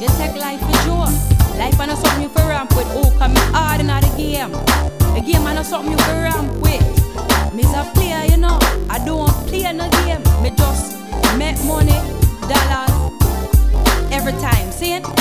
You take life for joke. Life ain't something you for ramp with. Oh, come hard in the game. The game ain't something you for ramp with. Me's a player, you know. I don't play no game. Me just make money, dollars, every time. See it?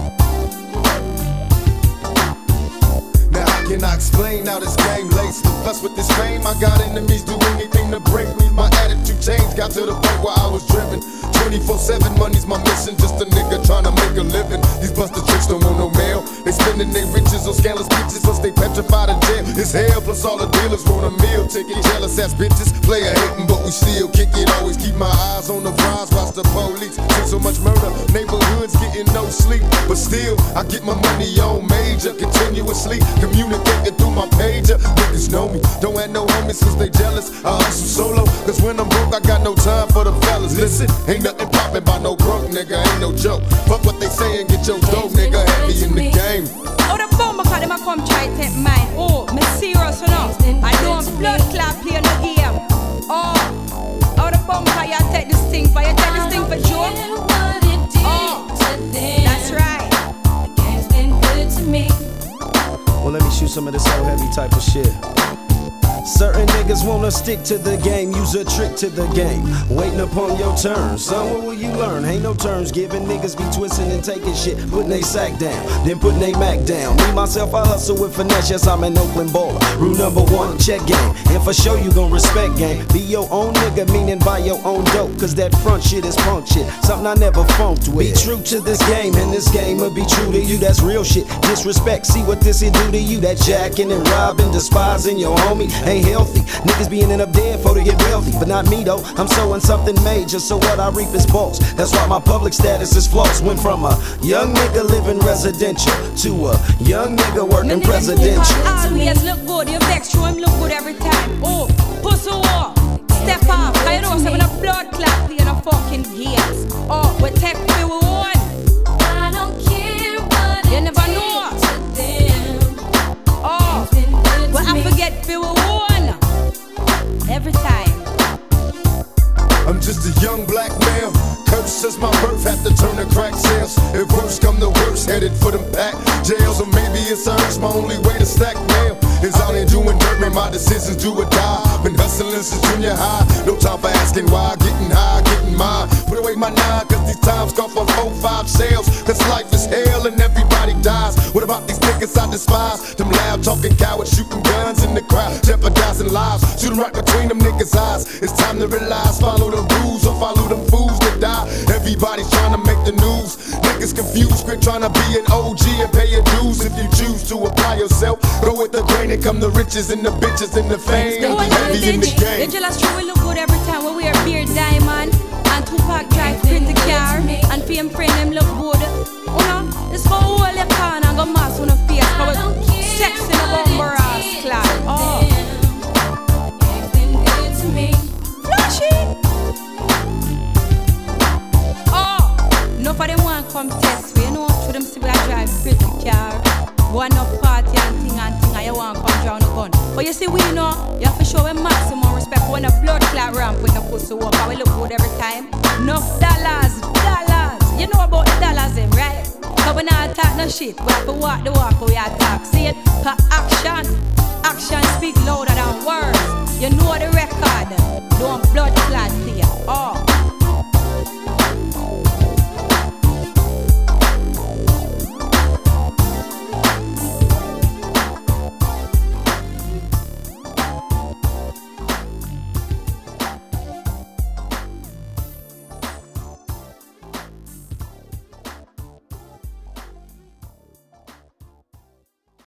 Now how can I explain how this game laced? Plus with this fame, I got enemies do anything to break me. My attitude changed, got to the point where I was driven 24/7, money's my mission, just a nigga trying to make a living. These busted tricks don't want no mail. They spending their riches on scandalous bitches, plus they petrified of jail. It's hell, plus all the dealers want a meal ticket. Jealous ass bitches, player hating, but we still kick it. Always keep my eyes on the prize, watch the police. See so much murder, neighborhoods getting no sleep. But still, I get my money on major, continuously communicating through my pager. Niggas know me, don't have no homies cause they jealous. I hustle solo, cause when I'm broke, I got no time for the fellas. Listen, ain't nothing poppin' by no broke nigga, ain't no joke. Fuck what they say and get your dope, nigga, heavy in the game. Oh, the bomber cause them a come try to take mine. Oh, me serious, you know. I don't blood clot play no game. Oh, the bomber cause you take this thing for, you take this thing for joke. Oh, that's right. The game's been good to me. Well, let me shoot some of this old heavy type of shit. Certain niggas wanna stick to the game, use a trick to the game, waiting upon your turn. Son, what will you learn? Ain't no terms given. Niggas be twisting and taking shit, putting they sack down, then putting they Mac down. Me, myself, I hustle with finesse, yes, I'm an Oakland baller. Rule number one, check game, and for sure you gon' respect game. Be your own nigga, meaning buy your own dope, cause that front shit is punk shit, something I never funked with. Be true to this game, and this game will be true to you, that's real shit. Disrespect, see what this here do to you, that jacking and robbing, despising your homie, ain't healthy. Niggas be ending up dead for to get wealthy, but not me though. I'm sowing something major, so what I reap is balls. That's why my public status is floss. Went from a young nigga living residential to a young nigga working presidential. Always look good, you vex, show him look good every time. Oh, pussy war, step off. I know some of the blood clot playing a fucking games. Oh, we take we won. I don't care what you never know. Oh, but I forget we won. Every time. I'm just a young black male. Curse since my birth, had to turn to crack sales. If worse come to worse, headed for them back jails. Or maybe it's urge, my only way to stack mail is out here doing dirt, man, my decisions do or die. Been hustling since junior high, no time for asking why. Getting high, getting mine. Put away my 9, cause these times call for 4-5 sales. Cause life is hell and everybody dies. What about these niggas I despise? Them loud talking cowards shooting guns in the crowd, jeopardizing lives. Shoot 'em right between them niggas' eyes. It's time to realize, follow the rules or follow them fools that die. Everybody's trying to make the news. Niggas confused, quit trying to be an OG and pay your dues. If you choose to apply yourself, go with the grain and come the riches and the bitches and the fame. Heavy in the game. You just true, we look good every time when we wear beard diamond and Tupac drive pretty car and PM friend them look good. You know, it's for all your can and go mass on the face. How sex in a bomber ass class. Oh, Game's been good to me. flashy. Oh, no for them want come test we, you know. For them see we drive pretty car, go on up party and thing and you want come drown a gun. But you see we know, you have to show a maximum respect when a blood clot ramp when the pussy walk. We look good every time. Enough dollars. You know about the dollars them, right? Cause we not talk no shit. We have to walk the walk, we attack. See it? Cause action speak louder than words. You know the record. Don't blood clot play. Oh.